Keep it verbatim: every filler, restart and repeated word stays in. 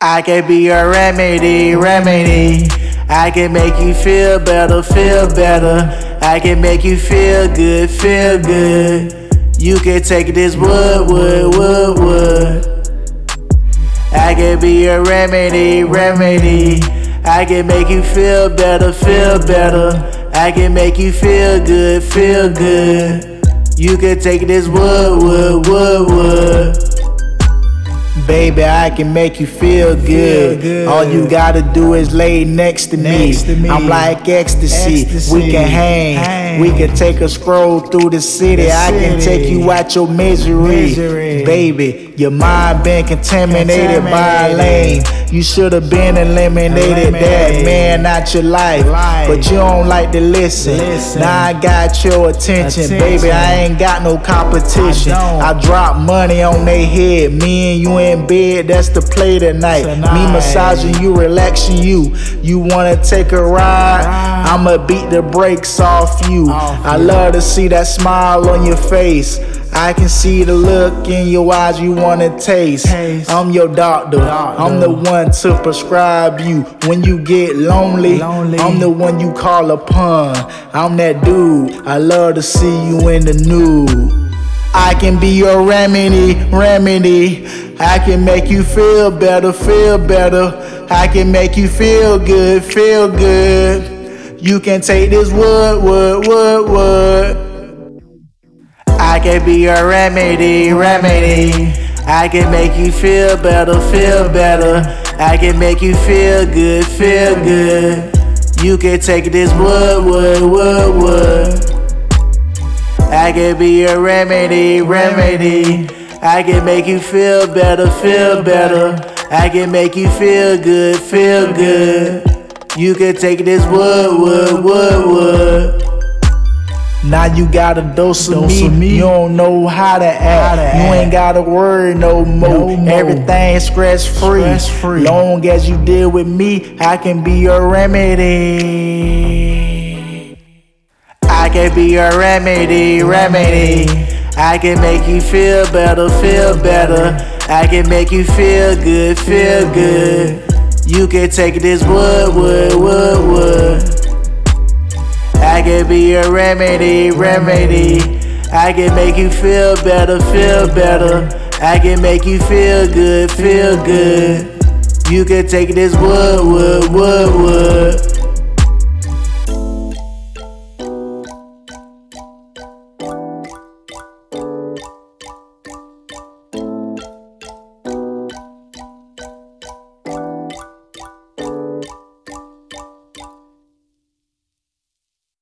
I can be your remedy, remedy. I can make you feel better, feel better. I can make you feel good, feel good. You can take this wood, wood, wood, wood. I can be your remedy, remedy. I can make you feel better, feel better. I can make you feel good, feel good. You can take this wood, wood, wood, wood. Baby, I can make you feel good. good. All you gotta do is lay next to, next me. to me. I'm like ecstasy. ecstasy. We can hang. hang. We can take a stroll through the city. the I can city. take you out your misery. misery. Baby, your mind been contaminated, contaminated. by a lane. You should have been eliminated. eliminated. That man out your life. life. But you don't like to listen. listen. Now I got your attention. attention. Baby, I ain't got no competition. I, I drop money on they head. Me and you in bed, that's the play tonight. tonight. Me massaging you, relaxing you. You wanna take a ride? ride. I'ma beat the brakes off you. Off I you. love to see that smile on your face. I can see the look in your eyes you wanna taste. taste. I'm your doctor. doctor. I'm the one to prescribe you. When you get lonely, lonely, I'm the one you call upon. I'm that dude. I love to see you in the nude. I can be your remedy, remedy. I can make you feel better, feel better. I can make you feel good, feel good. You can take this wood, wood, wood, wood. I can be your remedy, remedy. I can make you feel better, feel better. I can make you feel good, feel good. You can take this wood, wood, wood, wood. I can be your remedy, remedy. I can make you feel better, feel better. I can make you feel good, feel good. You can take this wood, wood, wood, wood. Now you got a dose of, dose me. of me. You don't know how to act. How to you act. ain't gotta worry no more. No more. Everything stress free. stress free. Long as you deal with me, I can be your remedy. I can be your remedy, remedy. I can make you feel better, feel better. I can make you feel good, feel good. You can take this wood, wood, wood, wood. I can be your remedy, remedy. I can make you feel better, feel better. I can make you feel good, feel good. You can take this wood, wood, wood, wood.